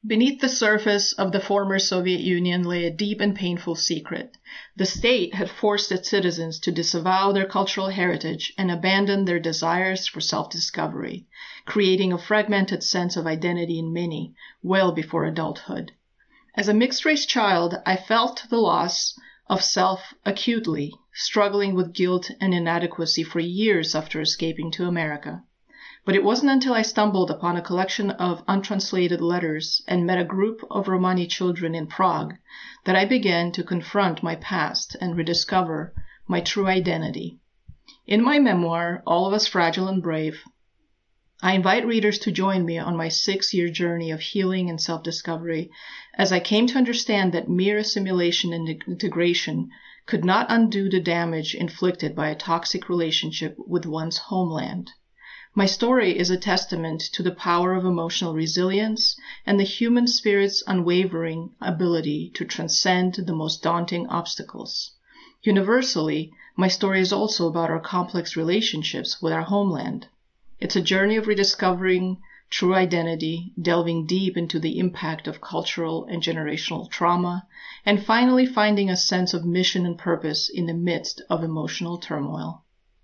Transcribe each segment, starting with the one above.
Beneath the surface of the former Soviet Union lay a deep and painful secret. The state had forced its citizens to disavow their cultural heritage and abandon their desires for self-discovery, creating a fragmented sense of identity in many, well before adulthood. As a mixed-race child, I felt the loss of self acutely, struggling with guilt and inadequacy for years after escaping to America. But it wasn't until I stumbled upon a collection of untranslated letters and met a group of Romani children in Prague that I began to confront my past and rediscover my true identity. In my memoir, All of Us Fragile and Brave, I invite readers to join me on my 6-year journey of healing and self-discovery as I came to understand that mere assimilation and integration could not undo the damage inflicted by a toxic relationship with one's homeland. My story is a testament to the power of emotional resilience and the human spirit's unwavering ability to transcend the most daunting obstacles. Universally, my story is also about our complex relationships with our homeland. It's a journey of rediscovering true identity, delving deep into the impact of cultural and generational trauma, and finally finding a sense of mission and purpose in the midst of emotional turmoil.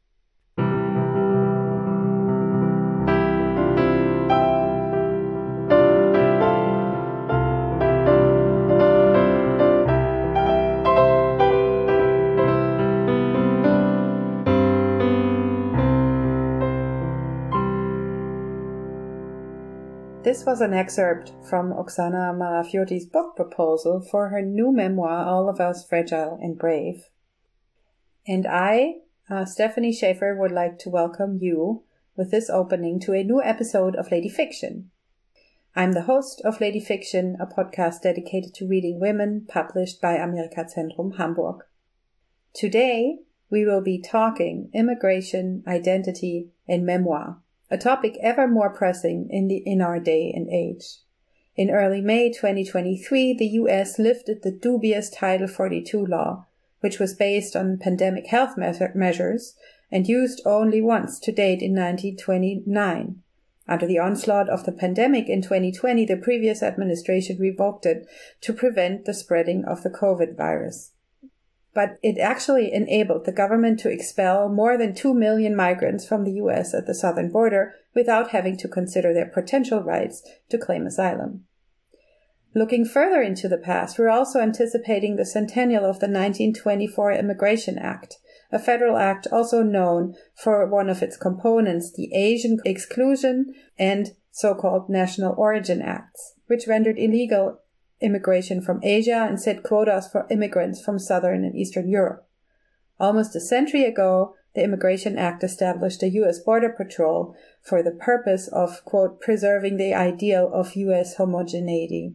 This was an excerpt from Oksana Marafioti's book proposal for her new memoir, All of Us Fragile and Brave. And I, Stephanie Schaefer, would like to welcome you with this opening to a new episode of Lady Fiction. I'm the host of Lady Fiction, a podcast dedicated to reading women, published by Amerika-Zentrum Hamburg. Today, we will be talking immigration, identity, and memoir, a topic ever more pressing in our day and age. In early May 2023, the US lifted the dubious Title 42 law, which was based on pandemic health measures and used only once to date in 1929. Under the onslaught of the pandemic in 2020, the previous administration revoked it to prevent the spreading of the COVID virus. But it actually enabled the government to expel more than 2 million migrants from the US at the southern border without having to consider their potential rights to claim asylum. Looking further into the past, we're also anticipating the centennial of the 1924 Immigration Act, a federal act also known for one of its components, the Asian Exclusion and so-called National Origin Acts, which rendered illegal immigration from Asia and set quotas for immigrants from Southern and Eastern Europe. Almost a century ago, the Immigration Act established the U.S. Border Patrol for the purpose of, quote, preserving the ideal of U.S. homogeneity.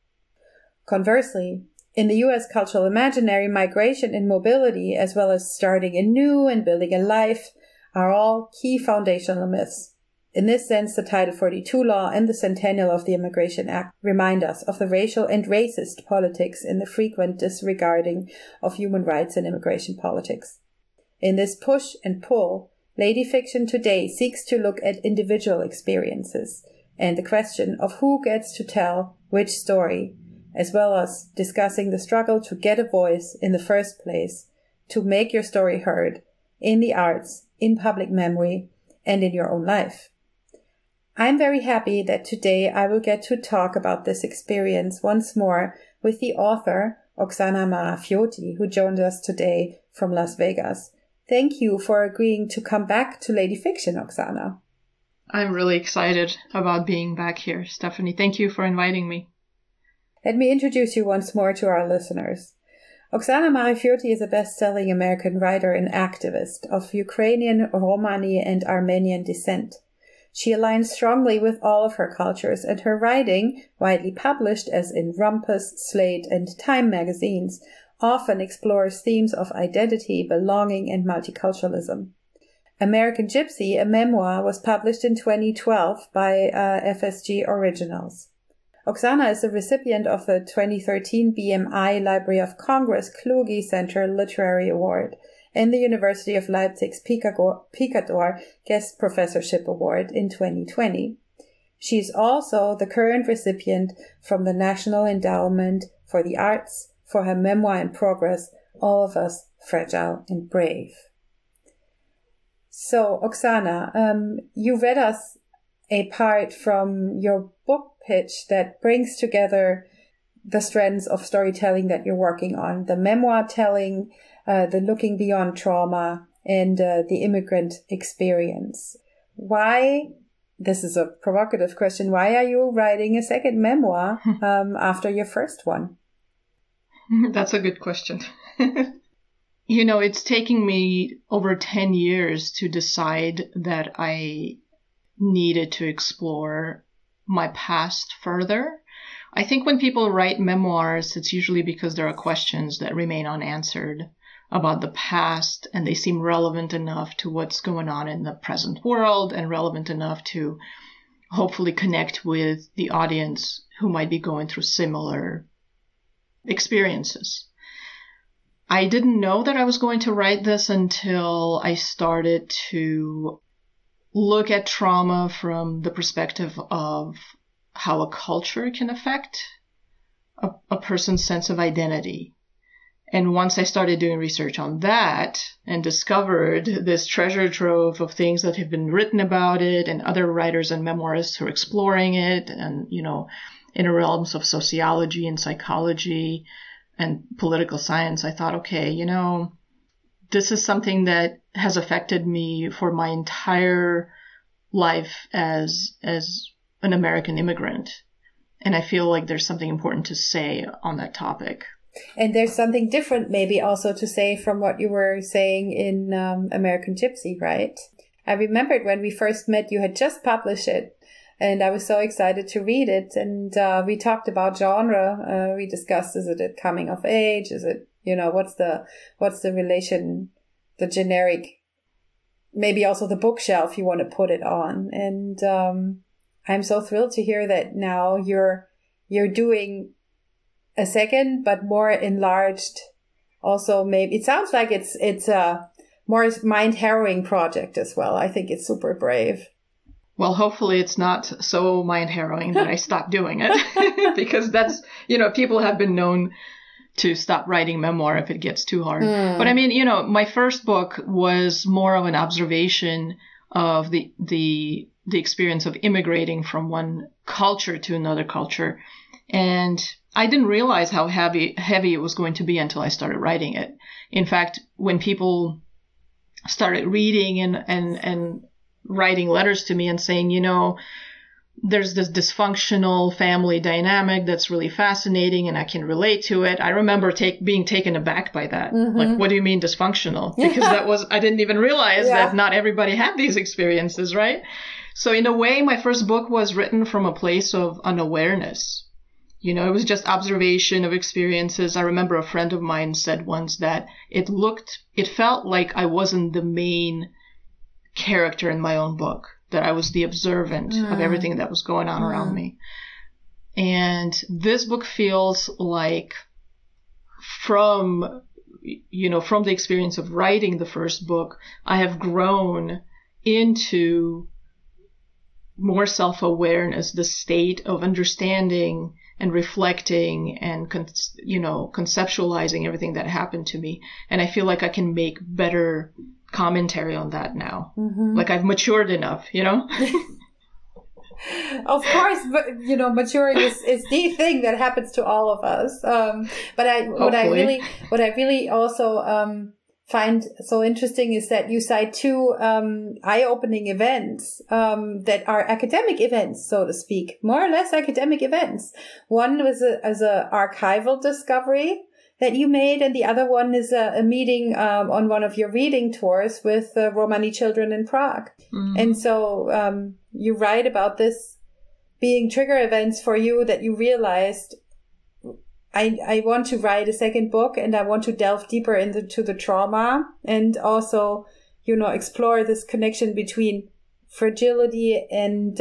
Conversely, in the U.S. cultural imaginary, migration and mobility, as well as starting anew and building a life, are all key foundational myths. In this sense, the Title 42 law and the centennial of the Immigration Act remind us of the racial and racist politics and the frequent disregarding of human rights in immigration politics. In this push and pull, Lady Fiction today seeks to look at individual experiences and the question of who gets to tell which story, as well as discussing the struggle to get a voice in the first place, to make your story heard in the arts, in public memory, and in your own life. I'm very happy that today I will get to talk about this experience once more with the author, Oksana Marafioti, who joined us today from Las Vegas. Thank you for agreeing to come back to Lady Fiction, Oksana. I'm really excited about being back here, Stephanie. Thank you for inviting me. Let me introduce you once more to our listeners. Oksana Marafioti is a best-selling American writer and activist of Ukrainian, Romani, and Armenian descent. She aligns strongly with all of her cultures, and her writing, widely published as in Rumpus, Slate, and Time magazines, often explores themes of identity, belonging, and multiculturalism. American Gypsy, a memoir, was published in 2012 by FSG Originals. Oksana is a recipient of the 2013 BMI Library of Congress Kluge Center Literary Award and the University of Leipzig's Picador Guest Professorship Award in 2020. She's also the current recipient from the National Endowment for the Arts for her memoir in progress, All of Us Fragile and Brave. So, Oksana, you read us a part from your book pitch that brings together the strands of storytelling that you're working on, the memoir telling, the looking beyond trauma, and the immigrant experience. Why, this is a provocative question, why are you writing a second memoir after your first one? That's a good question. It's taking me over 10 years to decide that I needed to explore my past further. I think when people write memoirs, it's usually because there are questions that remain unanswered about the past, and they seem relevant enough to what's going on in the present world and relevant enough to hopefully connect with the audience who might be going through similar experiences. I didn't know that I was going to write this until I started to look at trauma from the perspective of how a culture can affect a person's sense of identity. And once I started doing research on that and discovered this treasure trove of things that have been written about it and other writers and memoirists who are exploring it and, in the realms of sociology and psychology and political science, I thought, okay, this is something that has affected me for my entire life as an American immigrant. And I feel like there's something important to say on that topic. And there's something different maybe also to say from what you were saying in American Gypsy, right? I remembered when we first met, you had just published it. And I was so excited to read it. And we talked about genre. We discussed, is it coming of age? Is it, what's the relation, the generic, maybe also the bookshelf you want to put it on. And I'm so thrilled to hear that now you're doing a second, but more enlarged. Also, maybe it sounds like it's a more mind-harrowing project as well. I think it's super brave. Well, hopefully it's not so mind-harrowing that I stop doing it, because that's, people have been known to stop writing memoir if it gets too hard. But I mean, my first book was more of an observation of the experience of immigrating from one culture to another culture. And I didn't realize how heavy it was going to be until I started writing it. In fact, when people started reading and writing letters to me and saying, there's this dysfunctional family dynamic that's really fascinating and I can relate to it. I remember being taken aback by that. Mm-hmm. Like, what do you mean dysfunctional? Because I didn't even realize that not everybody had these experiences, right? So in a way, my first book was written from a place of unawareness. It was just observation of experiences. I remember a friend of mine said once that it felt like I wasn't the main character in my own book, that I was the observant of everything that was going on around me. And this book feels like from the experience of writing the first book, I have grown into more self-awareness, the state of understanding and reflecting and, conceptualizing everything that happened to me. And I feel like I can make better commentary on that now. Mm-hmm. Like I've matured enough, Of course, but maturing is the thing that happens to all of us. But what I really also find so interesting is that you cite two eye-opening events that are academic events, so to speak, more or less academic events. One was as a archival discovery that you made, and the other one is a meeting on one of your reading tours with Romani children in Prague. Mm-hmm. And so you write about this being trigger events for you that you realized, I want to write a second book and I want to delve deeper into the trauma and also, explore this connection between fragility and,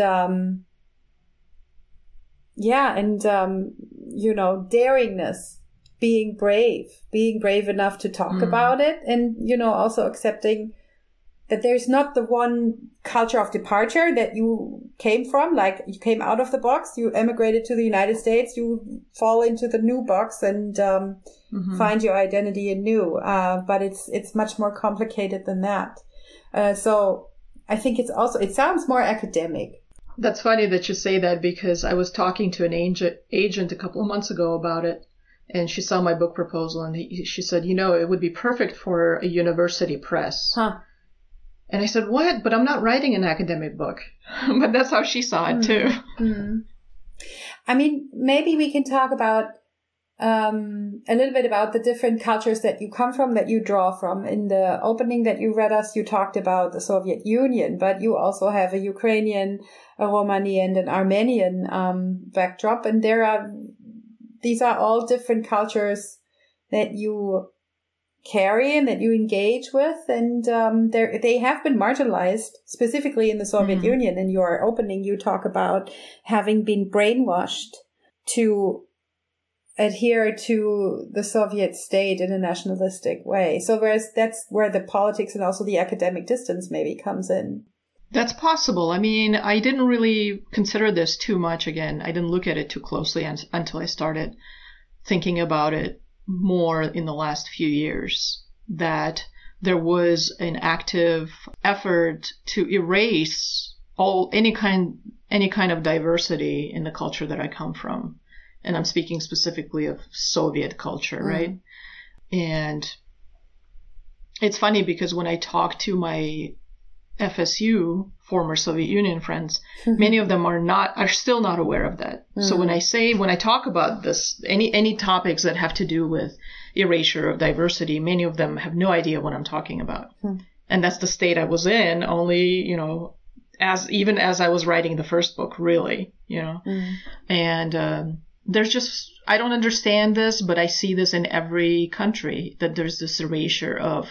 daringness. Being brave enough to talk about it and, also accepting that there's not the one culture of departure that you came from, like you came out of the box, you emigrated to the United States, you fall into the new box and find your identity anew. But it's much more complicated than that. So I think it sounds more academic. That's funny that you say that, because I was talking to an agent a couple of months ago about it, and she saw my book proposal, and she said, it would be perfect for a university press. Huh. And I said, what? But I'm not writing an academic book. But that's how she saw it too. I mean, maybe we can talk about a little bit about the different cultures that you come from, that you draw from. In the opening that you read us, you talked about the Soviet Union, but you also have a Ukrainian, a Romanian, and an Armenian backdrop. And these are all different cultures that you carry and that you engage with, and they have been marginalized, specifically in the Soviet Union. In your opening, you talk about having been brainwashed to adhere to the Soviet state in a nationalistic way. So that's where the politics and also the academic distance maybe comes in. That's possible. I mean, I didn't really consider this too much. Again, I didn't look at it too closely until I started thinking about it more in the last few years, that there was an active effort to erase any kind of diversity in the culture that I come from. And I'm speaking specifically of Soviet culture, right? And it's funny because when I talk to my FSU, former Soviet Union friends, many of them are still not aware of that. So when I talk about this, any topics that have to do with erasure of diversity, many of them have no idea what I'm talking about. And that's the state I was in, only, even as I was writing the first book, really, And I don't understand this, but I see this in every country, that there's this erasure of,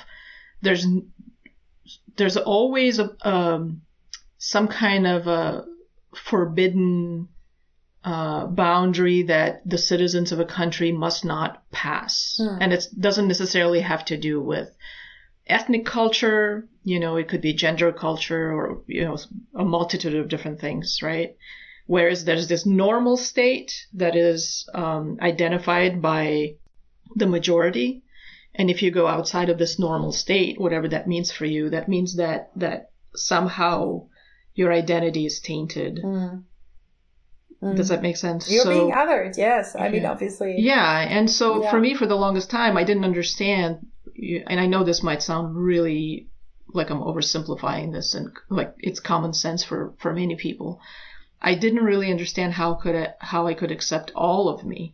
there's always some kind of a forbidden boundary that the citizens of a country must not pass. And it doesn't necessarily have to do with ethnic culture, it could be gender culture, or, a multitude of different things, right? Whereas there's this normal state that is identified by the majority. And if you go outside of this normal state, whatever that means for you, that means that somehow your identity is tainted. Does that make sense? You're being othered, yes. I mean, obviously. Yeah. And so for me, for the longest time, I didn't understand. And I know this might sound really like I'm oversimplifying this, and like it's common sense for many people. I didn't really understand how I could accept all of me.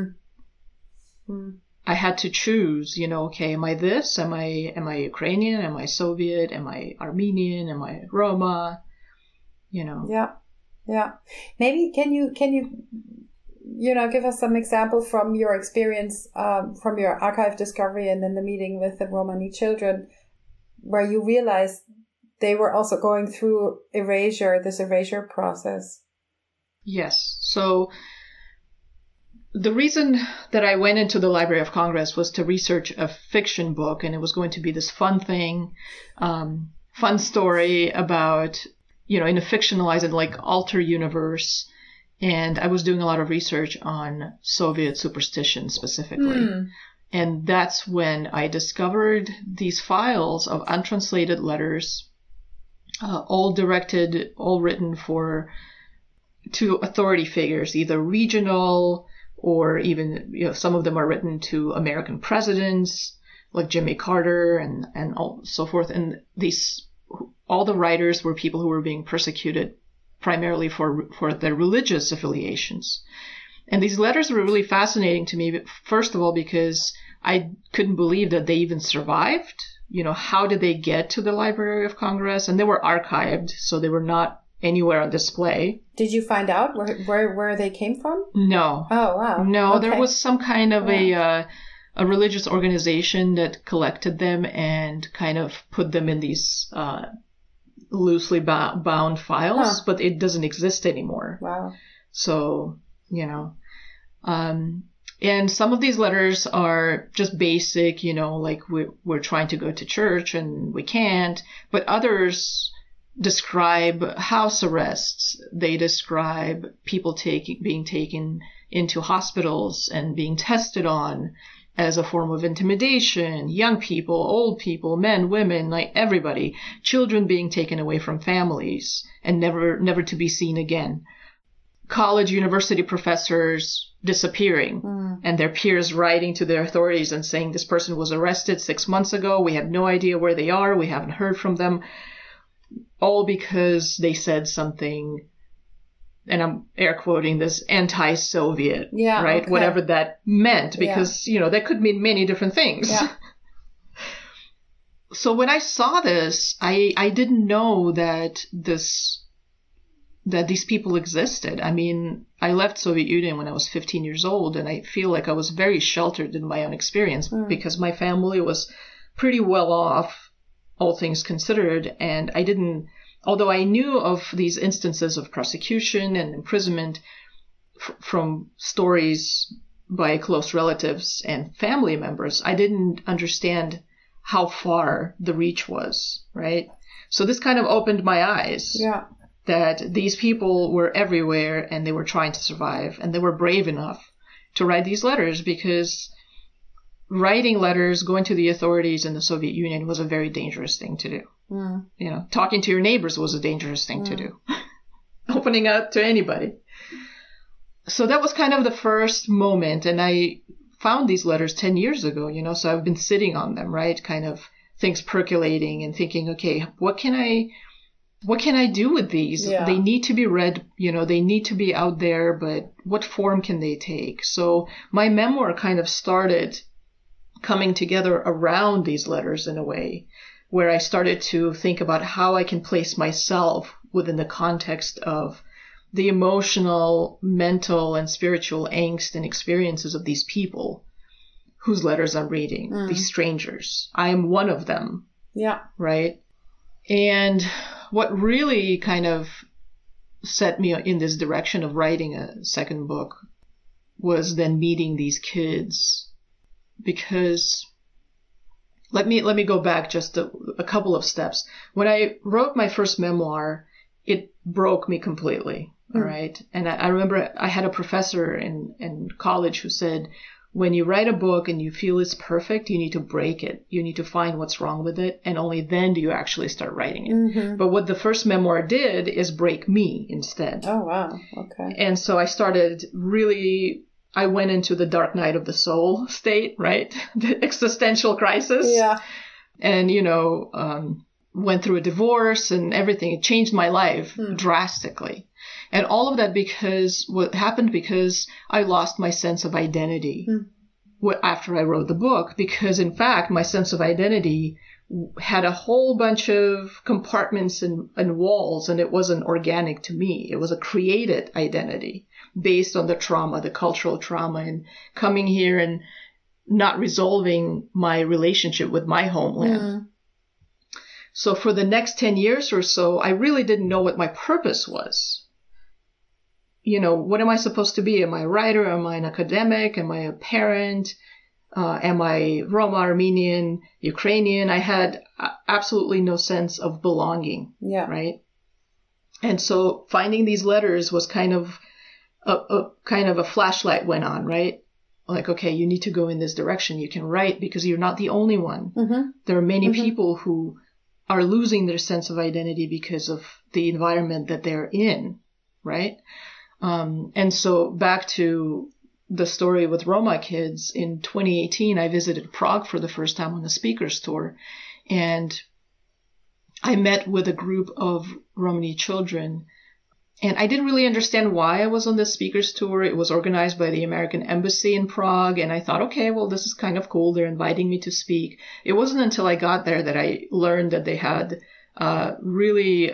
I had to choose, okay, am I this? Am I Ukrainian? Am I Soviet? Am I Armenian? Am I Roma? Yeah. Maybe can you give us some example from your experience, from your archive discovery and then the meeting with the Romani children, where you realized they were also going through this erasure process? Yes. So the reason that I went into the Library of Congress was to research a fiction book, and it was going to be this fun thing, fun story about, in a fictionalized, like, alter universe. And I was doing a lot of research on Soviet superstition specifically. And that's when I discovered these files of untranslated letters, all written to authority figures, either regional or even, some of them are written to American presidents like Jimmy Carter and so forth. And all the writers were people who were being persecuted primarily for their religious affiliations. And these letters were really fascinating to me, first of all, because I couldn't believe that they even survived. How did they get to the Library of Congress? And they were archived, so they were not anywhere on display. Did you find out where they came from? No. Oh, wow. No, okay. There was some kind of a religious organization that collected them and kind of put them in these loosely bound files, but it doesn't exist anymore. Wow. So, And some of these letters are just basic, like we're trying to go to church and we can't. But others describe house arrests. They describe people being taken into hospitals and being tested on as a form of intimidation. Young people, old people, men, women, like everybody. Children being taken away from families and never to be seen again. College, university professors disappearing and their peers writing to their authorities and saying this person was arrested 6 months ago. We have no idea where they are. We haven't heard from them. All because they said something, and I'm air quoting this, anti-Soviet, right? Okay. Whatever that meant, because, that could mean many different things. Yeah. So when I saw this, I didn't know that these people existed. I mean, I left Soviet Union when I was 15 years old, and I feel like I was very sheltered in my own experience because my family was pretty well off, all things considered, and although I knew of these instances of persecution and imprisonment from stories by close relatives and family members, I didn't understand how far the reach was, right? So this kind of opened my eyes. Yeah. That these people were everywhere and they were trying to survive, and they were brave enough to write these letters, because writing letters, going to the authorities in the Soviet Union was a very dangerous thing to do. Talking to your neighbors was a dangerous thing to do. Opening up to anybody. So that was kind of the first moment, and I found these letters 10 years ago, so I've been sitting on them, right? Kind of things percolating and thinking, okay, what can I do with these? Yeah. They need to be read, they need to be out there, but what form can they take? So my memoir kind of started coming together around these letters in a way, where I started to think about how I can place myself within the context of the emotional, mental, and spiritual angst and experiences of these people whose letters I'm reading, these strangers. I am one of them. Yeah. Right? And what really kind of set me in this direction of writing a second book was then meeting these kids, because let me go back just a couple of steps. When I wrote my first memoir, it broke me completely. All right. And I remember I had a professor in college who said, when you write a book and you feel it's perfect, you need to break it. You need to find what's wrong with it. And only then do you actually start writing it. Mm-hmm. But what the first memoir did is break me instead. Oh, wow. Okay. And so I went into the dark night of the soul state, right? The existential crisis. Yeah. And, went through a divorce and everything. It changed my life drastically. And all of that because I lost my sense of identity after I wrote the book, because in fact, my sense of identity had a whole bunch of compartments and walls, and it wasn't organic to me. It was a created identity based on the trauma, the cultural trauma, and coming here and not resolving my relationship with my homeland. So for the next 10 years or so, I really didn't know what my purpose was. What am I supposed to be? Am I a writer? Am I an academic? Am I a parent? Am I Roma, Armenian, Ukrainian? I had absolutely no sense of belonging. Yeah. Right. And so finding these letters was kind of a flashlight went on, right? Like, okay, you need to go in this direction. You can write because you're not the only one. Mm-hmm. There are many people who are losing their sense of identity because of the environment that they're in, right? And so back to the story with Roma kids, in 2018, I visited Prague for the first time on a speaker's tour, and I met with a group of Romani children, and I didn't really understand why I was on this speaker's tour. It was organized by the American Embassy in Prague, and I thought, okay, well, this is kind of cool. They're inviting me to speak. It wasn't until I got there that I learned that they had really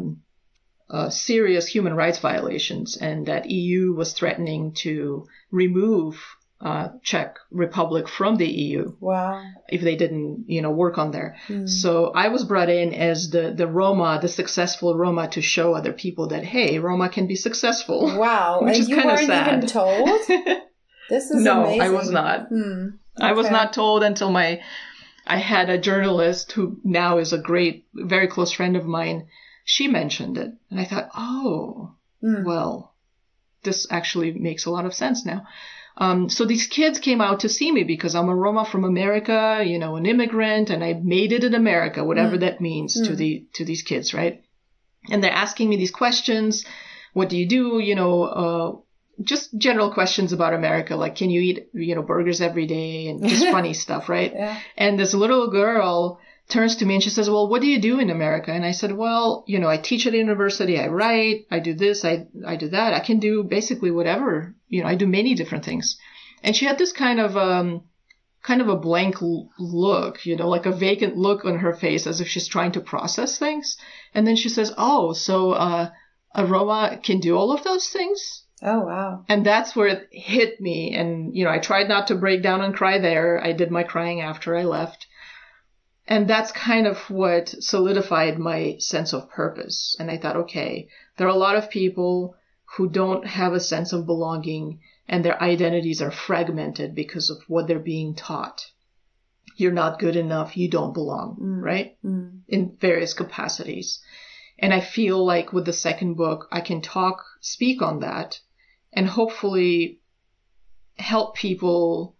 serious human rights violations, and that EU was threatening to remove Czech Republic from the EU. Wow. If they didn't, work on there. So I was brought in as the Roma, the successful Roma, to show other people that, hey, Roma can be successful. Wow. Which and is you kind of weren't sad. even told? This is no, amazing. I was not. Okay. I was not told until I had a journalist who now is a great, very close friend of mine. She mentioned it. And I thought, well, this actually makes a lot of sense now. So these kids came out to see me because I'm a Roma from America, you know, an immigrant, and I made it in America, whatever that means to these kids, right? And they're asking me these questions. What do you do? You know, just general questions about America, like, can you eat, you know, burgers every day, and just funny stuff, right? Yeah. And this little girl turns to me and she says, well, what do you do in America? And I said, well, you know, I teach at a university, I write, I do this, I do that. I can do basically whatever, you know, I do many different things. And she had this kind of a blank look, you know, like a vacant look on her face, as if she's trying to process things. And then she says, oh, so a Roma can do all of those things? Oh, wow. And that's where it hit me. And, you know, I tried not to break down and cry there. I did my crying after I left. And that's kind of what solidified my sense of purpose. And I thought, okay, there are a lot of people who don't have a sense of belonging, and their identities are fragmented because of what they're being taught. You're not good enough. You don't belong, right? In various capacities. And I feel like with the second book, I can speak on that, and hopefully help people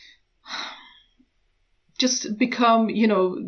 just become, you know,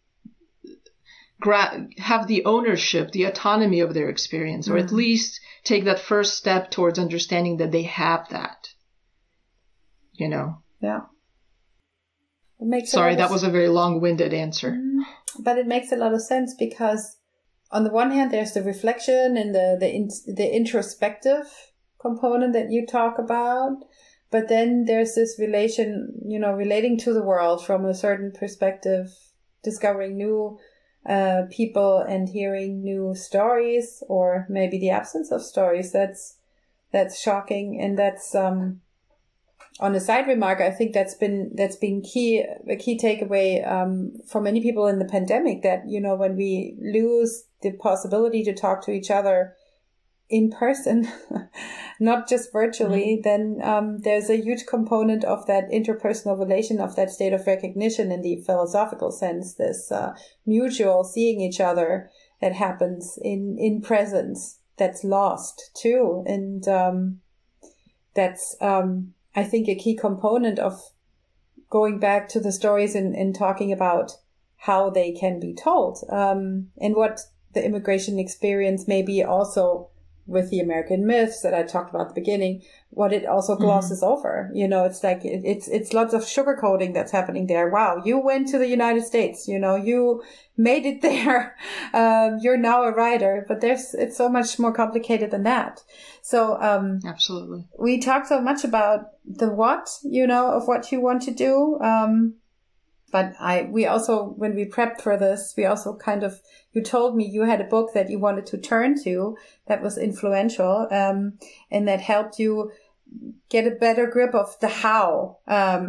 have the ownership, the autonomy of their experience, or at least take that first step towards understanding that they have that, you know? Yeah. Sorry, that was a very long-winded answer. But it makes a lot of sense because on the one hand, there's the reflection and the introspective component that you talk about. But then there's this relating to the world from a certain perspective, discovering new people and hearing new stories, or maybe the absence of stories. That's shocking. And that's, on a side remark, I think that's been a key takeaway, for many people in the pandemic, that, you know, when we lose the possibility to talk to each other in person, not just virtually, then there's a huge component of that interpersonal relation, of that state of recognition in the philosophical sense, this mutual seeing each other that happens in presence, that's lost too. And that's, I think, a key component of going back to the stories and talking about how they can be told, and what the immigration experience may be also with the American myths that I talked about at the beginning, what it also glosses over. You know, it's like, it's lots of sugarcoating that's happening there. Wow, you went to the United States, you know, you made it there. You're now a writer, but it's so much more complicated than that. So, absolutely. We talked so much about the what, you know, of what you want to do. But we also, when we prepped for this, we also you told me you had a book that you wanted to turn to that was influential, and that helped you get a better grip of the how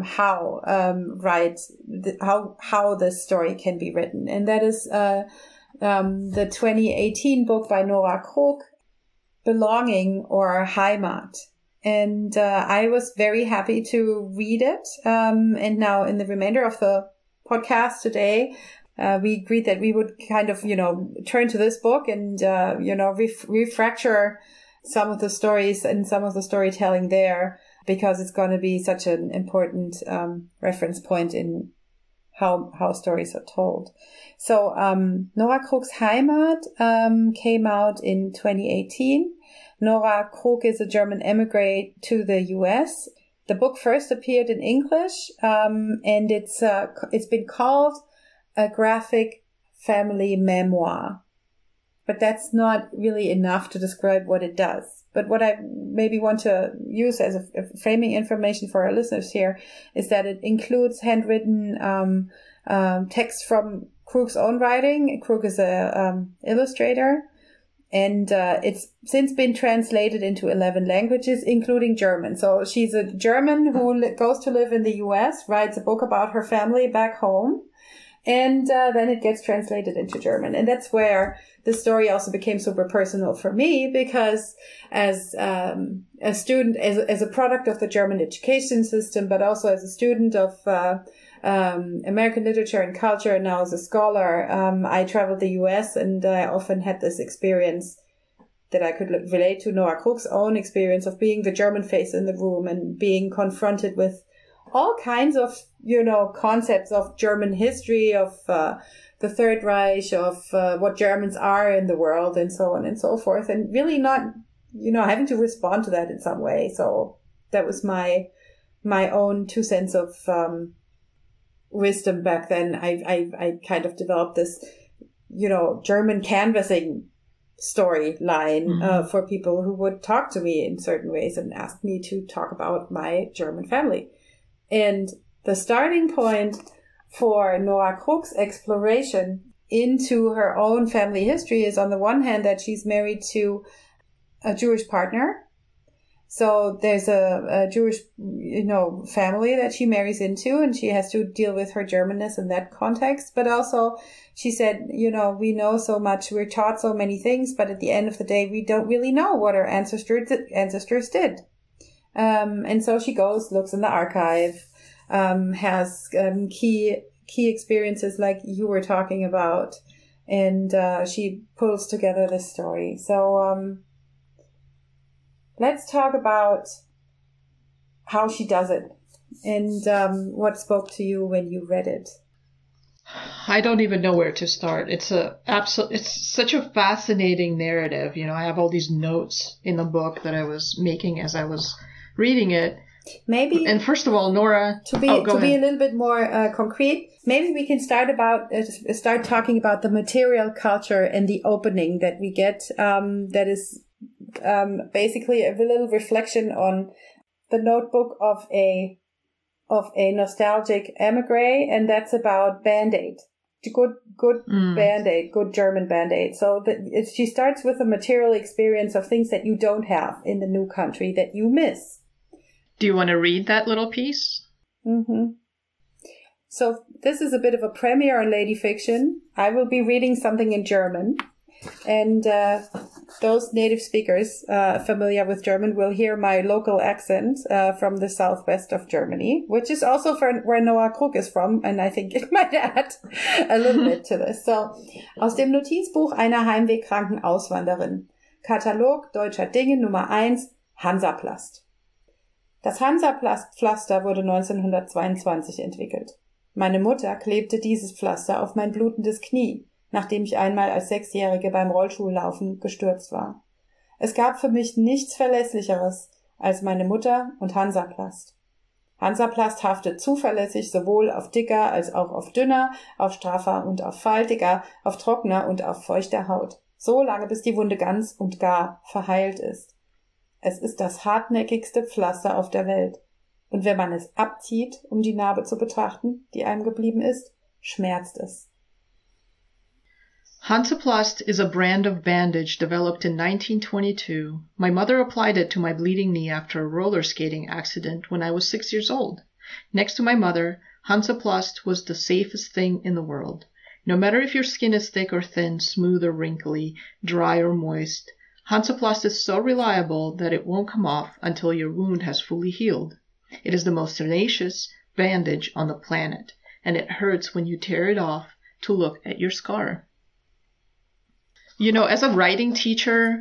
this story can be written. And that is, the 2018 book by Nora Krok, Belonging or Heimat. And I was very happy to read it. And now in the remainder of the podcast today, we agreed that we would kind of, you know, turn to this book and, you know, refracture some of the stories and some of the storytelling there, because it's going to be such an important reference point in how stories are told. So Nora Krok's Heimat came out in 2018. Nora Krok is a German immigrant to the US. The book first appeared in English, and it's been called a graphic family memoir. But that's not really enough to describe what it does. But what I maybe want to use as a framing information for our listeners here is that it includes handwritten text from Krok's own writing. Krok is a illustrator. And it's since been translated into 11 languages, including German. So she's a German who goes to live in the US, writes a book about her family back home, And then it gets translated into German. And that's where the story also became super personal for me, because as a student, as a product of the German education system, but also as a student of American literature and culture, and now as a scholar, I traveled the US, and I often had this experience that I could relate to Noah Cook's own experience of being the German face in the room and being confronted with all kinds of, concepts of German history, of the Third Reich, of what Germans are in the world, and so on and so forth, and really not, having to respond to that in some way. So that was my own 2 cents of wisdom back then. I kind of developed this, German canvassing storyline for people who would talk to me in certain ways and ask me to talk about my German family. And the starting point for Noah Krug's exploration into her own family history is, on the one hand, that she's married to a Jewish partner. So there's a Jewish, family that she marries into, and she has to deal with her Germanness in that context. But also, she said, we know so much, we're taught so many things, but at the end of the day, we don't really know what our ancestors did. And so she goes, looks in the archive, has key experiences like you were talking about, and she pulls together this story. So let's talk about how she does it, and what spoke to you when you read it. I don't even know where to start. It's such a fascinating narrative. I have all these notes in the book that I was making as I was reading it. Maybe. And first of all, Nora, to be a little bit more concrete, maybe we can start talking about the material culture and the opening that we get. That is basically a little reflection on the notebook of a nostalgic emigre, and that's about Band-Aid. Good Band-Aid, good German Band-Aid. So she starts with a material experience of things that you don't have in the new country that you miss. Do you want to read that little piece? Mm-hmm. So this is a bit of a premiere on Lady Fiction. I will be reading something in German. And those native speakers familiar with German will hear my local accent from the southwest of Germany, which is also where Noah Krug is from. And I think it might add a little bit to this. So, aus dem Notizbuch einer heimwegkranken Auswanderin. Katalog deutscher Dinge Nummer 1, Hansaplast. Das Hansaplast-Pflaster wurde 1922 entwickelt. Meine Mutter klebte dieses Pflaster auf mein blutendes Knie, nachdem ich einmal als 6-Jährige beim Rollschuhlaufen gestürzt war. Es gab für mich nichts Verlässlicheres als meine Mutter und Hansaplast. Hansaplast haftet zuverlässig sowohl auf dicker als auch auf dünner, auf straffer und auf faltiger, auf trockener und auf feuchter Haut. So lange, bis die Wunde ganz und gar verheilt ist. Es ist das hartnäckigste Pflaster auf der Welt. Und wenn man es abzieht, um die Narbe zu betrachten, die einem geblieben ist, schmerzt es. Hansaplast is a brand of bandage developed in 1922. My mother applied it to my bleeding knee after a roller skating accident when I was 6 years old. Next to my mother, Hansaplast was the safest thing in the world. No matter if your skin is thick or thin, smooth or wrinkly, dry or moist, Hansaplast is so reliable that it won't come off until your wound has fully healed. It is the most tenacious bandage on the planet, and it hurts when you tear it off to look at your scar. As a writing teacher,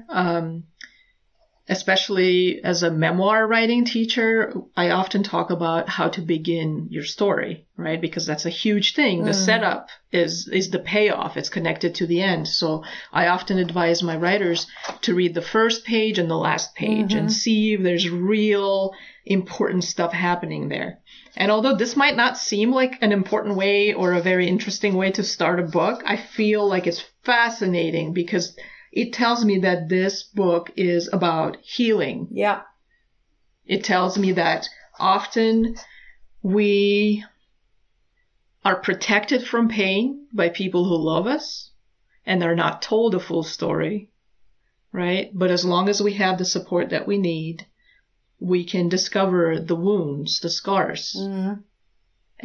especially as a memoir writing teacher, I often talk about how to begin your story, right? Because that's a huge thing. The setup is the payoff. It's connected to the end. So I often advise my writers to read the first page and the last page and see if there's real important stuff happening there. And although this might not seem like an important way or a very interesting way to start a book, I feel like it's fascinating because it tells me that this book is about healing. Yeah. It tells me that often we are protected from pain by people who love us and are not told a full story, right? But as long as we have the support that we need, we can discover the wounds, the scars. And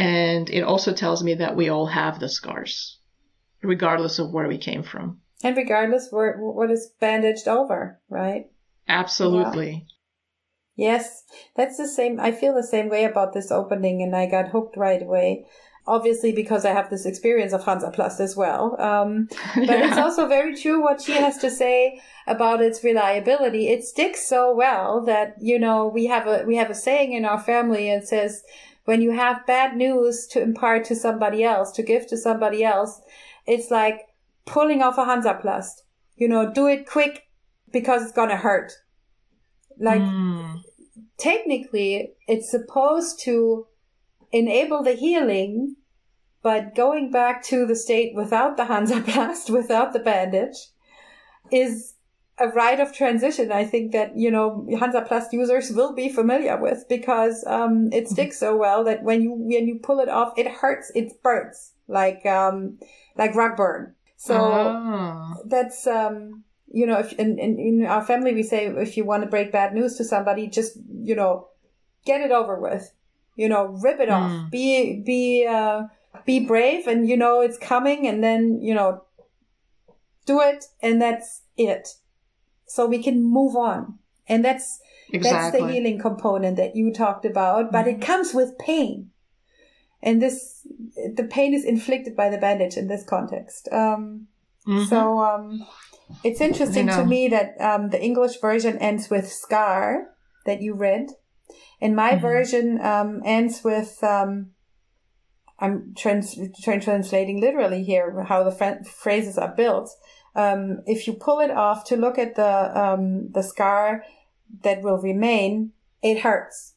And it also tells me that we all have the scars, regardless of where we came from. And regardless what is bandaged over, right? Absolutely. Yeah. Yes, that's the same. I feel the same way about this opening, and I got hooked right away. Obviously, because I have this experience of Hansaplast as well. But it's also very true what she has to say about its reliability. It sticks so well that, you know, we have a saying in our family. It says, when you have bad news to impart to somebody else, to give to somebody else, it's like pulling off a Hansaplast. You know, do it quick because it's gonna hurt. Like, technically, it's supposed to enable the healing, but going back to the state without the Hansaplast, without the bandage, is a rite of transition. I think that, you know, Hansaplast users will be familiar with, because it sticks so well that when you pull it off, it hurts, it burns like rug burn. So that's you know, if in our family we say, if you want to break bad news to somebody, just, you know, get it over with. You know, rip it off. Be brave, and you know it's coming, and then, you know, do it, and that's it. So we can move on, and that's the healing component that you talked about. But it comes with pain, and the pain is inflicted by the bandage in this context. So it's interesting to me that the English version ends with scar that you read. And my version ends with, I'm translating literally here how the phrases are built. If you pull it off to look at the scar that will remain, it hurts.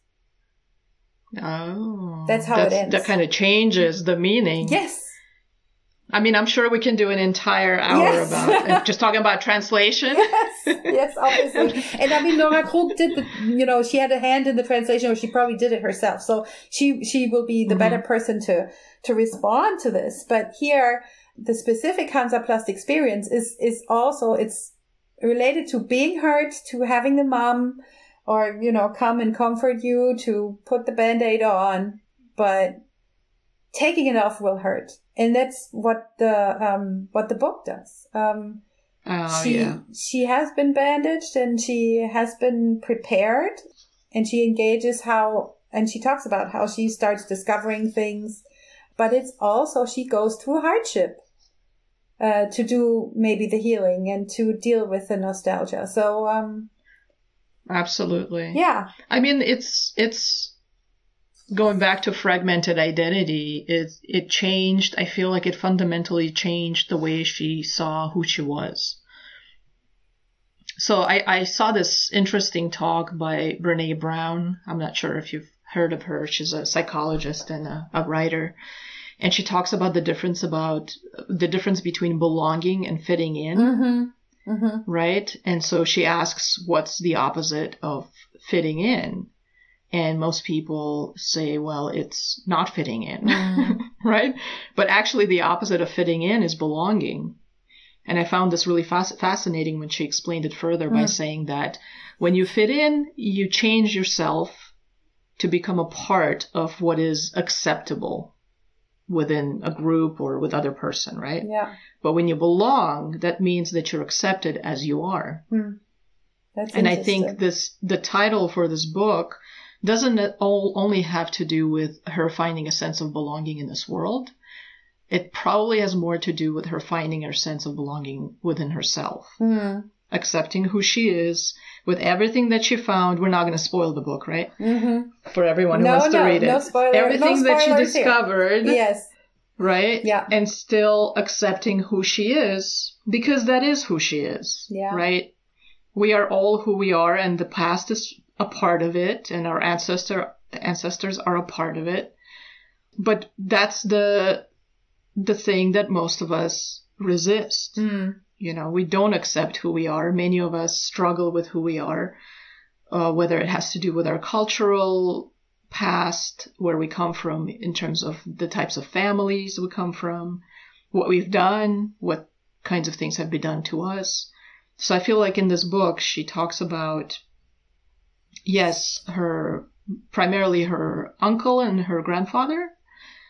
Oh. That's how it ends. That kind of changes the meaning. Yes. I mean, I'm sure we can do an entire hour about just talking about translation. Yes, obviously. And I mean, Nora Krug did she had a hand in the translation, or she probably did it herself. So she will be the better person to respond to this. But here, the specific Hansaplast experience is also, it's related to being hurt, to having the mom, or, you know, come and comfort you, to put the Band-Aid on, but taking it off will hurt. And that's what the book does. She has been bandaged, and she has been prepared, and she engages and she talks about how she starts discovering things, but it's also, she goes through hardship, to do maybe the healing and to deal with the nostalgia. So, absolutely. Yeah. I mean, it's going back to fragmented identity. It changed. I feel like it fundamentally changed the way she saw who she was. So I saw this interesting talk by Brene Brown. I'm not sure if you've heard of her. She's a psychologist and a writer. And she talks about the difference between belonging and fitting in. Right? And so she asks, what's the opposite of fitting in? And most people say, well, it's not fitting in, right? But actually the opposite of fitting in is belonging. And I found this really fascinating when she explained it further by saying that when you fit in, you change yourself to become a part of what is acceptable within a group or with other person, right? Yeah. But when you belong, that means that you're accepted as you are. That's and I think the title for this book doesn't only have to do with her finding a sense of belonging in this world. It probably has more to do with her finding her sense of belonging within herself. Accepting who she is with everything that she found. We're not going to spoil the book, right? For everyone who wants to read it. No spoiler, everything that she discovered. Here. Yes. Right? Yeah. And still accepting who she is, because that is who she is. Yeah. Right? We are all who we are, and the past is a part of it, and our ancestors are a part of it. But that's the thing that most of us resist. You know, we don't accept who we are. Many of us struggle with who we are, whether it has to do with our cultural past, where we come from in terms of the types of families we come from, what we've done, what kinds of things have been done to us. So I feel like in this book, she talks about, yes, primarily her uncle and her grandfather,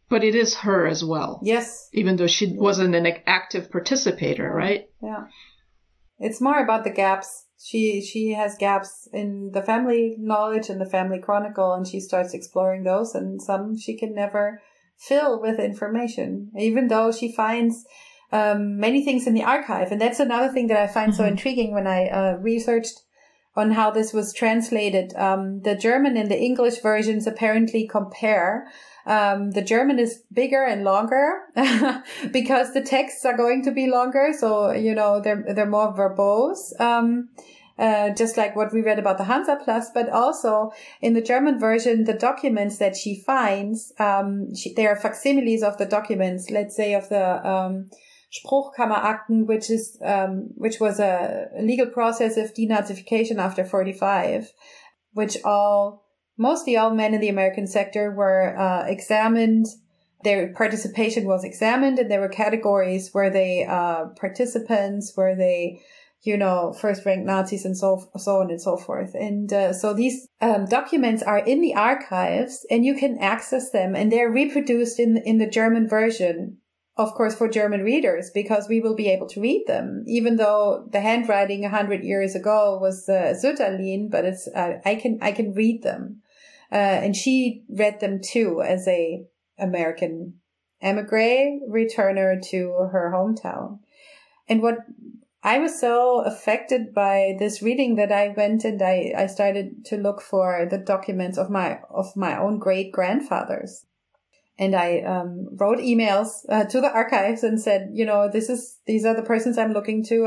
But it is her as well. Yes. Even though she wasn't an active participator, right? Yeah. It's more about the gaps. She has gaps in the family knowledge and the family chronicle, and she starts exploring those, and some she can never fill with information, even though she finds many things in the archive. And that's another thing that I find so intriguing when I researched on how this was translated. The German and the English versions apparently compare. The German is bigger and longer because the texts are going to be longer. So, they're more verbose. Just like what we read about the Hansaplast, but also in the German version, the documents that she finds, they are facsimiles of the documents, let's say of the, Spruchkammerakten, which was a legal process of denazification after 45, which mostly all men in the American sector were examined. Their participation was examined, and there were categories. Were they participants? Were they, first-rank Nazis, and so on and so forth. And so these documents are in the archives, and you can access them, and they're reproduced in the German version. Of course, for German readers, because we will be able to read them, even though the handwriting 100 years ago was Sütterlin, but I can read them. And she read them too as a American emigre returner to her hometown. And what I was so affected by this reading that I went and I started to look for the documents of my own great grandfathers. And I wrote emails to the archives and said, these are the persons I'm looking to.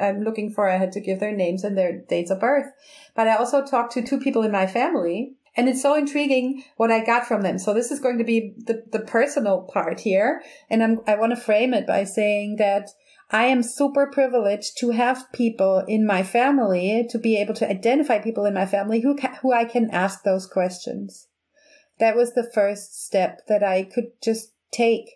I had to give their names and their dates of birth. But I also talked to 2 people in my family, and it's so intriguing what I got from them. So this is going to be the personal part here, and I want to frame it by saying that I am super privileged to have people in my family, to be able to identify people in my family who I can ask those questions. That was the first step that I could just take.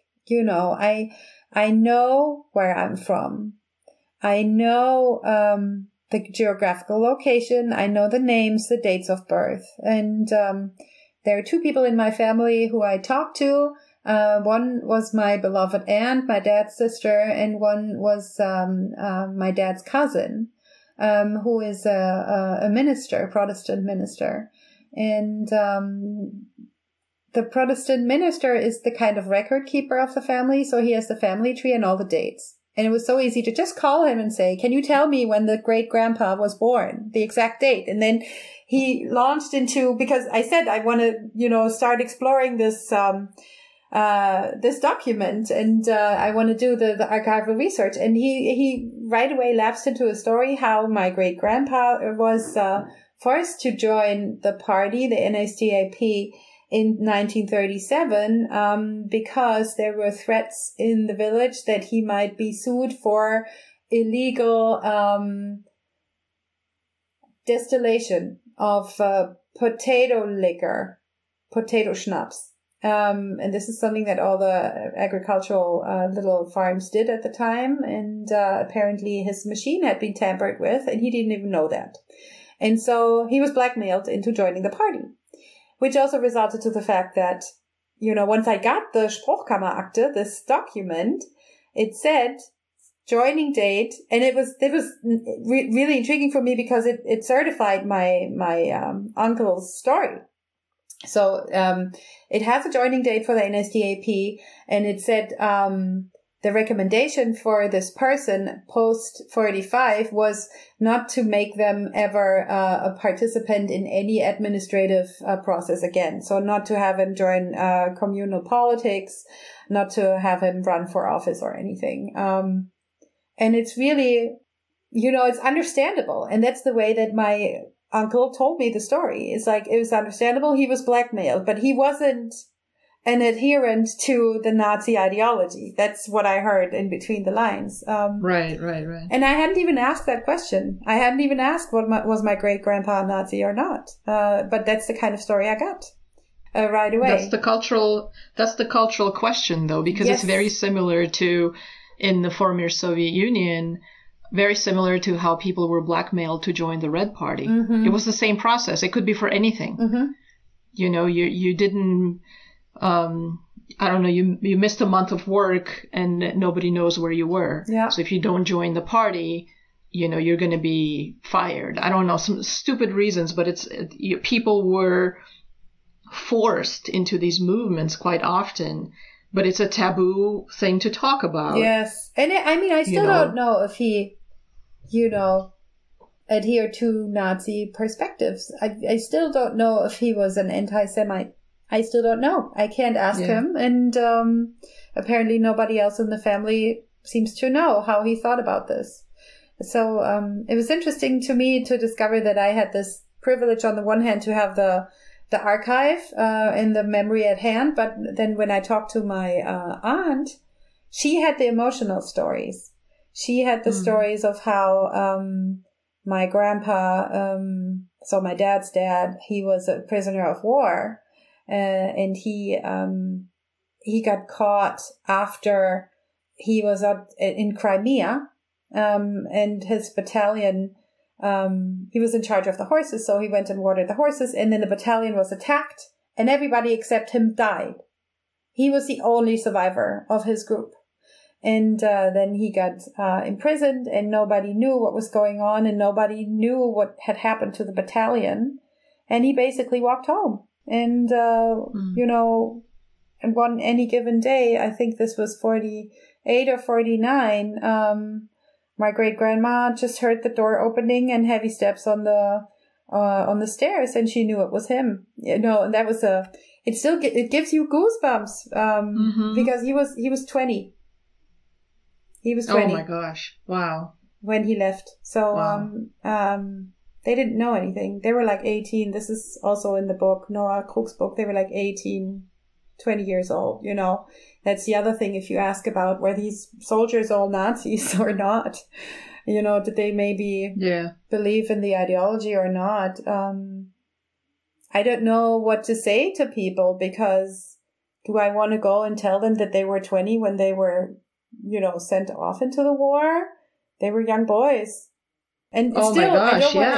I know where I'm from. I know the geographical location. I know the names, the dates of birth. And there are 2 people in my family who I talked to. One was my beloved aunt, my dad's sister, and one was my dad's cousin, who is a minister, Protestant minister. And the Protestant minister is the kind of record keeper of the family, so he has the family tree and all the dates. And it was so easy to just call him and say, can you tell me when the great-grandpa was born, the exact date? And then he launched into, because I said I want to, start exploring this document, and I want to do the archival research. And he right away lapsed into a story how my great-grandpa was forced to join the party, the NSDAP, in 1937, because there were threats in the village that he might be sued for illegal distillation of potato liquor, potato schnapps. And this is something that all the agricultural little farms did at the time. And apparently his machine had been tampered with, and he didn't even know that. And so he was blackmailed into joining the party, which also resulted to the fact that, once I got the Spruchkammerakte, this document, it said joining date, and it was really intriguing for me because it certified my uncle's story. So it has a joining date for the NSDAP, and it said the recommendation for this person post 45 was not to make them ever a participant in any administrative process again. So not to have him join communal politics, not to have him run for office or anything. And it's really, it's understandable. And that's the way that my uncle told me the story. It's like, it was understandable. He was blackmailed, but he wasn't an adherent to the Nazi ideology. That's what I heard in between the lines. Right. And I hadn't even asked that question. I hadn't even asked was my great-grandpa a Nazi or not. But that's the kind of story I got right away. That's the cultural question, though, because Yes. It's very similar to, in the former Soviet Union, very similar to how people were blackmailed to join the Red Party. Mm-hmm. It was the same process. It could be for anything. Mm-hmm. You didn't, I don't know, you missed a month of work and nobody knows where you were. Yeah. So if you don't join the party, you're going to be fired. I don't know, some stupid reasons, but people were forced into these movements quite often, but it's a taboo thing to talk about. Yes. And I still don't know if he, adhered to Nazi perspectives. I still don't know if he was an anti-Semite. I still don't know. I can't ask him. And apparently nobody else in the family seems to know how he thought about this. So it was interesting to me to discover that I had this privilege on the one hand to have the archive and the memory at hand. But then when I talked to my aunt, she had the emotional stories. She had the stories of how my grandpa, so my dad's dad, he was a prisoner of war. And he got caught after he was in Crimea, and his battalion, he was in charge of the horses, so he went and watered the horses, and then the battalion was attacked, and everybody except him died. He was the only survivor of his group. And then he got imprisoned, and nobody knew what was going on, and nobody knew what had happened to the battalion, and he basically walked home. And, and one any given day, I think this was 48 or 49, my great grandma just heard the door opening and heavy steps on the stairs, and she knew it was him. And that was it gives you goosebumps, because he was 20. He was 20. Oh my gosh. Wow. When he left. So, they didn't know anything. They were like 18. This is also in the book, Noah Cook's book. They were like 18, 20 years old, That's the other thing. If you ask about were these soldiers all Nazis or not, did they maybe believe in the ideology or not? I don't know what to say to people, because do I want to go and tell them that they were 20 when they were, sent off into the war? They were young boys. And oh still, my gosh,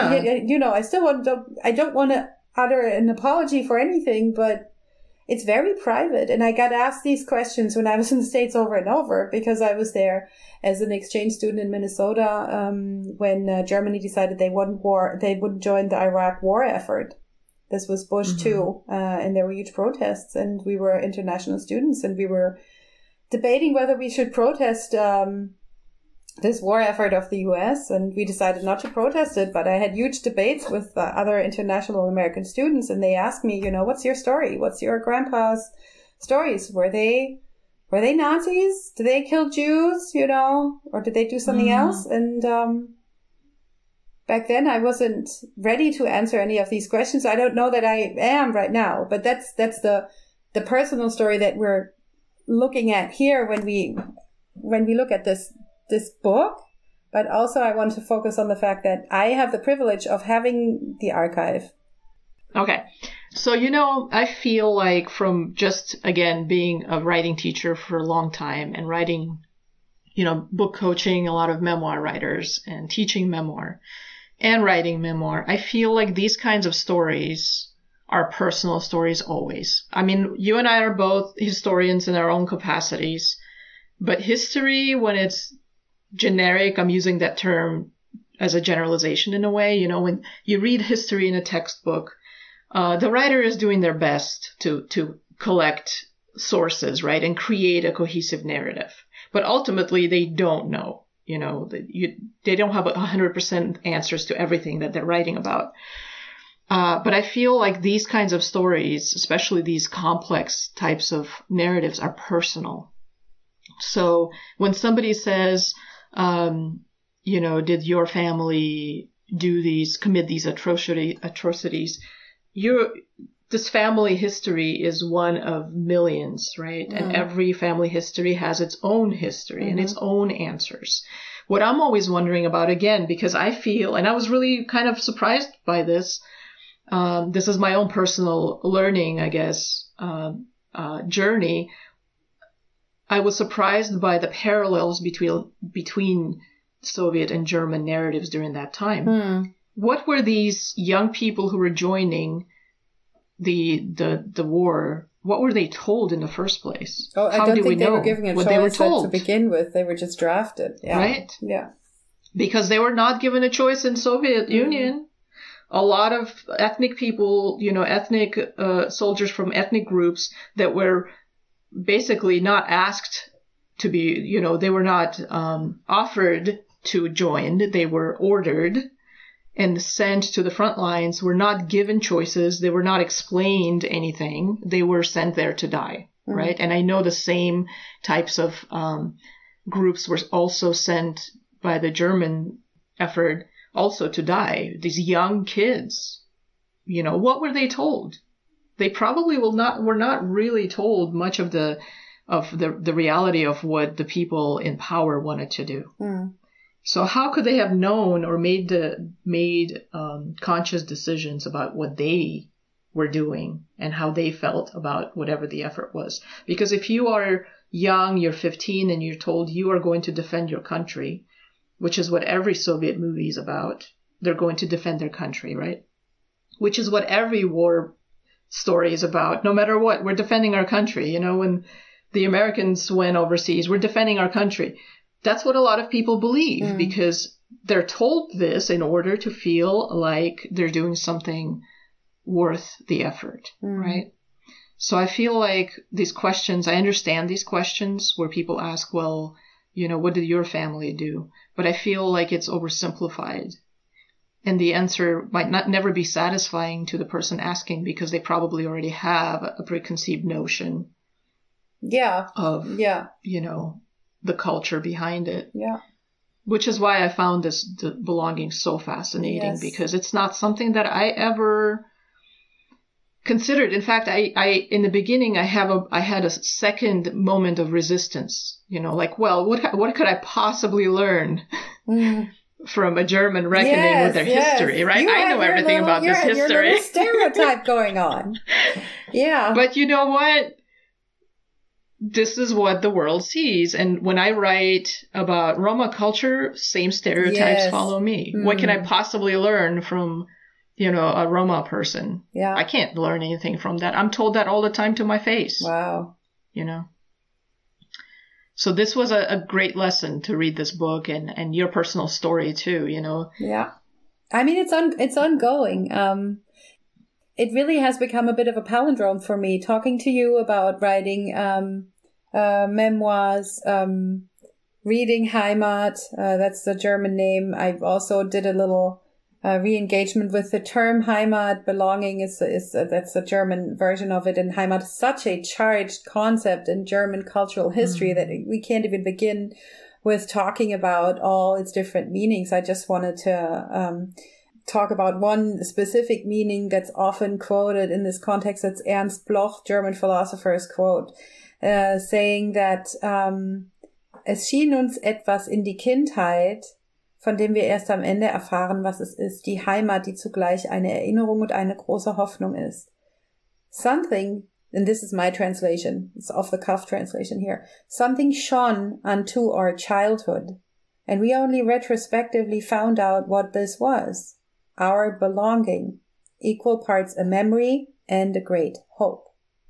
I don't want to utter an apology for anything, but it's very private. And I got asked these questions when I was in the States over and over, because I was there as an exchange student in Minnesota, when Germany decided they wouldn't join the Iraq war effort. This was Bush too, and there were huge protests, and we were international students, and we were debating whether we should protest this war effort of the U.S., and we decided not to protest it, but I had huge debates with other international American students, and they asked me, what's your story? What's your grandpa's stories? Were they Nazis? Did they kill Jews, or did they do something else? And back then I wasn't ready to answer any of these questions. I don't know that I am right now, but that's the personal story that we're looking at here when we look at this book. But also I want to focus on the fact that I have the privilege of having the archive. Okay. So, I feel like from just, again, being a writing teacher for a long time and writing, book coaching a lot of memoir writers and teaching memoir and writing memoir, I feel like these kinds of stories are personal stories always. I mean, you and I are both historians in our own capacities, but history, when it's generic, I'm using that term as a generalization in a way. When you read history in a textbook, the writer is doing their best to collect sources, right, and create a cohesive narrative. But ultimately, they don't know. They don't have 100% answers to everything that they're writing about. But I feel like these kinds of stories, especially these complex types of narratives, are personal. So when somebody says, did your family commit these atrocities? This family history is one of millions, right? Mm. And every family history has its own history and its own answers. What I'm always wondering about, again, because I feel, and I was really kind of surprised by this, this is my own personal learning, I guess, journey. I was surprised by the parallels between Soviet and German narratives during that time. What were these young people who were joining the war, what were they told in the first place? Oh, I don't think they were given a what they were choice told? to begin with. They were just drafted. Yeah. Right? Yeah. Because they were not given a choice in Soviet Union. A lot of ethnic people, ethnic soldiers from ethnic groups that were basically not asked to be, they were not offered to join. They were ordered and sent to the front lines, were not given choices. They were not explained anything. They were sent there to die, right? And I know the same types of groups were also sent by the German effort also to die. These young kids, what were they told? They probably were not really told much of the reality of what the people in power wanted to do. So how could they have known or made conscious decisions about what they were doing and how they felt about whatever the effort was? Because if you are young, you're 15, and you're told you are going to defend your country, which is what every Soviet movie is about. They're going to defend their country, right? Which is what every war story is about. No matter what, we're defending our country. When the Americans went overseas, we're defending our country. That's what a lot of people believe because they're told this in order to feel like they're doing something worth the effort, right? So I feel like these questions, I understand these questions where people ask, well, what did your family do? But I feel like it's oversimplified. And the answer might never be satisfying to the person asking because they probably already have a preconceived notion of, the culture behind it. Yeah. Which is why I found the belonging so fascinating because it's not something that I ever considered. In fact, I in the beginning, I had a second moment of resistance, well, what could I possibly learn from a German reckoning with their history, right? I know everything about this history. Your little stereotype going on. Yeah. But you know what? This is what the world sees. And when I write about Roma culture, same stereotypes follow me. What can I possibly learn from, a Roma person? Yeah. I can't learn anything from that. I'm told that all the time to my face. Wow. So this was a great lesson to read this book and your personal story too, Yeah. I mean, it's ongoing. It really has become a bit of a palindrome for me, talking to you about writing memoirs, reading Heimat, that's the German name. I also did a little re-engagement with the term Heimat. Belonging is that's the German version of it, and Heimat is such a charged concept in German cultural history that we can't even begin with talking about all its different meanings. I just wanted to talk about one specific meaning that's often quoted in this context. That's Ernst Bloch, German philosopher's quote, saying that es schien uns etwas in die Kindheit, von dem wir erst am Ende erfahren, was es ist, die Heimat, die zugleich eine Erinnerung und eine große Hoffnung ist. Something, and this is my translation, it's off-the-cuff translation here, something shone unto our childhood, and we only retrospectively found out what this was. Our belonging, equal parts a memory and a great hope.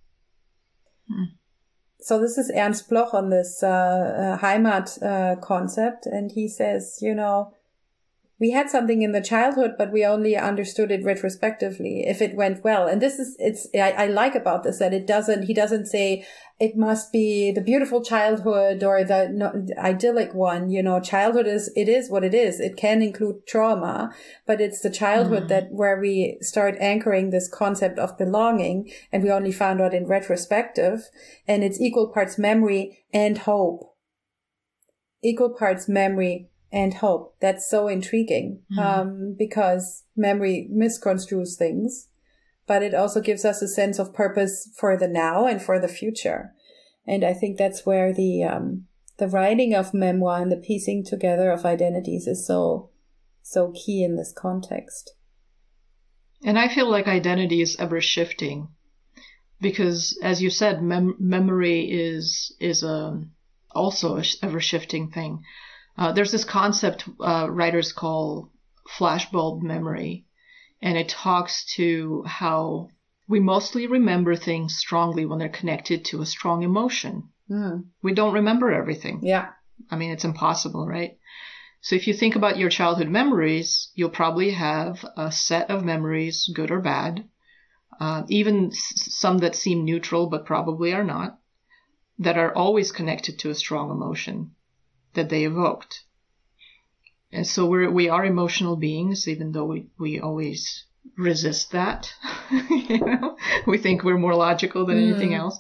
So this is Ernst Bloch on this Heimat concept, and he says, we had something in the childhood, but we only understood it retrospectively if it went well. And I like about this that he doesn't say it must be the beautiful childhood or the idyllic one. Childhood is what it is. It can include trauma, but it's the childhood where we start anchoring this concept of belonging, and we only found out in retrospective, and it's equal parts memory and hope. Equal parts memory and hope. That's so intriguing, because memory misconstrues things, but it also gives us a sense of purpose for the now and for the future. And I think that's where the writing of memoir and the piecing together of identities is so key in this context. And I feel like identity is ever shifting because, as you said, memory is also a ever shifting thing. There's this concept writers call flashbulb memory, and it talks to how we mostly remember things strongly when they're connected to a strong emotion. We don't remember everything. Yeah. I mean, it's impossible, right? So if you think about your childhood memories, you'll probably have a set of memories, good or bad, even some that seem neutral but probably are not, that are always connected to a strong emotion that they evoked. And so we are emotional beings, even though we always resist that. You know? We think we're more logical than anything else.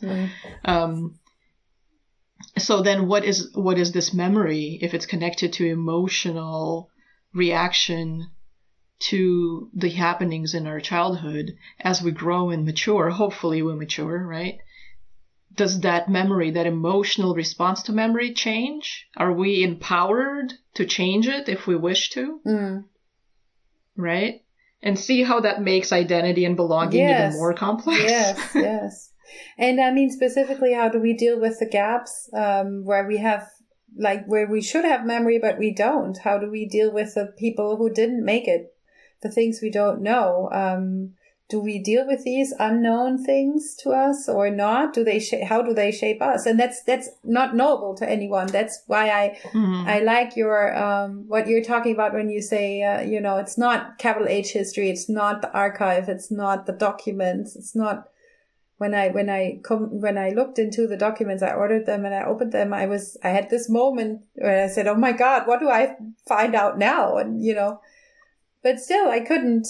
So then what is this memory if it's connected to emotional reaction to the happenings in our childhood as we grow and mature? Hopefully we mature, right? Does that memory, that emotional response to memory change? Are we empowered to change it if we wish to? Right? And see how that makes identity and belonging even more complex. Yes. And I mean, specifically, how do we deal with the gaps where we have, like, where we should have memory, but we don't? How do we deal with the people who didn't make it, the things we don't know? Do we deal with these unknown things to us or not? How do they shape us? And that's not knowable to anyone. That's why I like your what you're talking about when you say it's not capital H history. It's not the archive. It's not the documents. It's not. When I looked into the documents, I ordered them and I opened them. I had this moment where I said, "Oh my God, what do I find out now?" And but still I couldn't.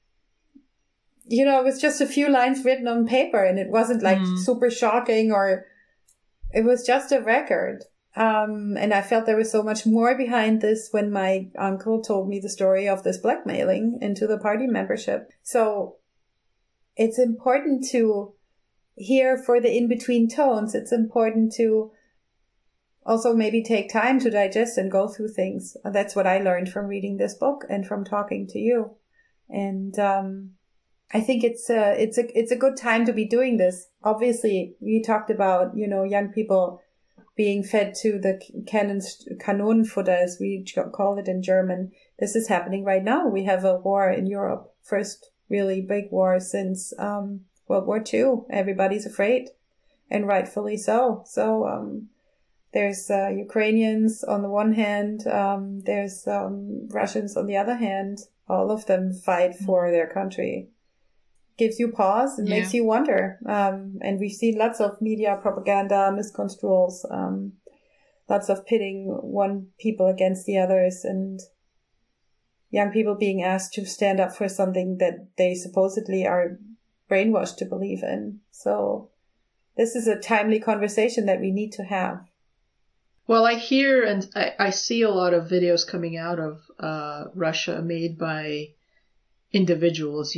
It was just a few lines written on paper, and it wasn't like super shocking, or it was just a record. And I felt there was so much more behind this when my uncle told me the story of this blackmailing into the party membership. So it's important to hear for the in-between tones. It's important to also maybe take time to digest and go through things. That's what I learned from reading this book and from talking to you. And I think it's a good time to be doing this. Obviously, we talked about, young people being fed to the Kanonenfutter, as we call it in German. This is happening right now. We have a war in Europe, first really big war since World War II. Everybody's afraid, and rightfully so. So there's Ukrainians on the one hand, there's Russians on the other hand. All of them fight for their country. Gives you pause and makes you wonder. And we've seen lots of media propaganda, misconstruals, lots of pitting one people against the others, and young people being asked to stand up for something that they supposedly are brainwashed to believe in. So this is a timely conversation that we need to have. Well, I hear and I see a lot of videos coming out of Russia made by individuals,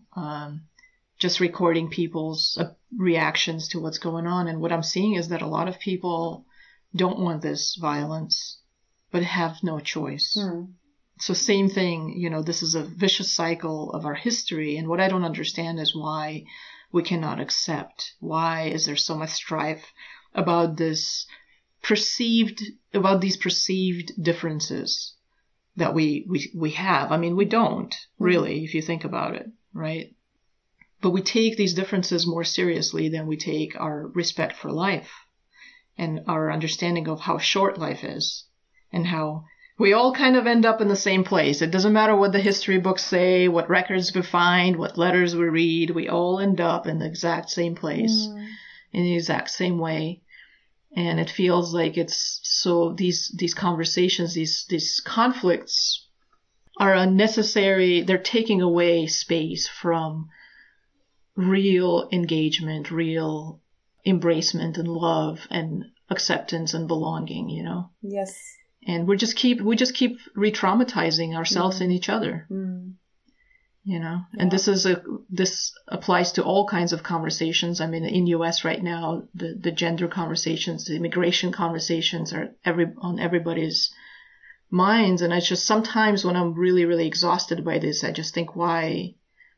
just recording people's reactions to what's going on. And what I'm seeing is that a lot of people don't want this violence, but have no choice. So same thing, this is a vicious cycle of our history. And what I don't understand is why we cannot accept. Why is there so much strife about these perceived differences that we have? I mean, we don't really, if you think about it, right? But we take these differences more seriously than we take our respect for life and our understanding of how short life is, and how we all kind of end up in the same place. It doesn't matter what the history books say, what records we find, what letters we read. We all end up in the exact same place, in the exact same way. And it feels like it's so these conversations, these conflicts are unnecessary. They're taking away space from real engagement, real embracement and love and acceptance and belonging, Yes. And we just keep re-traumatizing ourselves and each other. And this applies to all kinds of conversations. I mean, in US right now, the gender conversations, the immigration conversations are on everybody's minds. And it's just sometimes when I'm really, really exhausted by this, I just think, why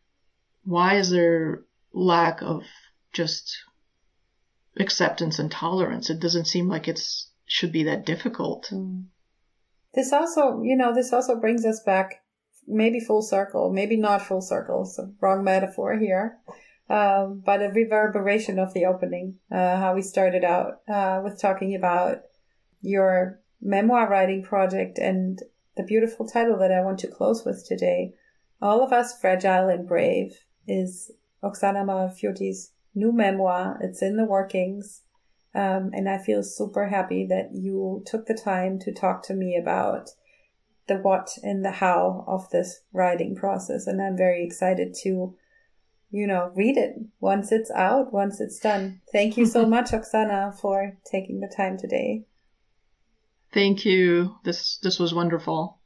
is there lack of just acceptance and tolerance? It doesn't seem like should be that difficult. This also brings us back, maybe full circle, maybe not full circle. It's a wrong metaphor here. but a reverberation of the opening, how we started out with talking about your memoir writing project and the beautiful title that I want to close with today. All of Us Fragile and Brave is Oksana Mavafioti's new memoir. It's in the workings. And I feel super happy that you took the time to talk to me about the what and the how of this writing process. And I'm very excited to, read it once it's out, once it's done. Thank you so much, Oksana, for taking the time today. Thank you. This was wonderful.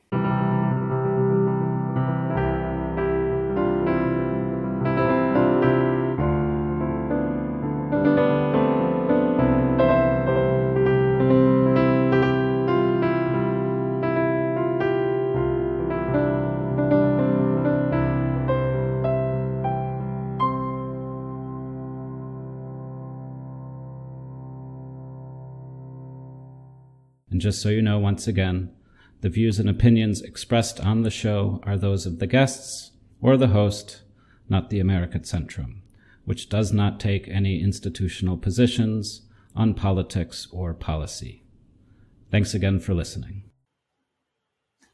And just so you know, once again, the views and opinions expressed on the show are those of the guests or the host, not the Americat Centrum, which does not take any institutional positions on politics or policy. Thanks again for listening.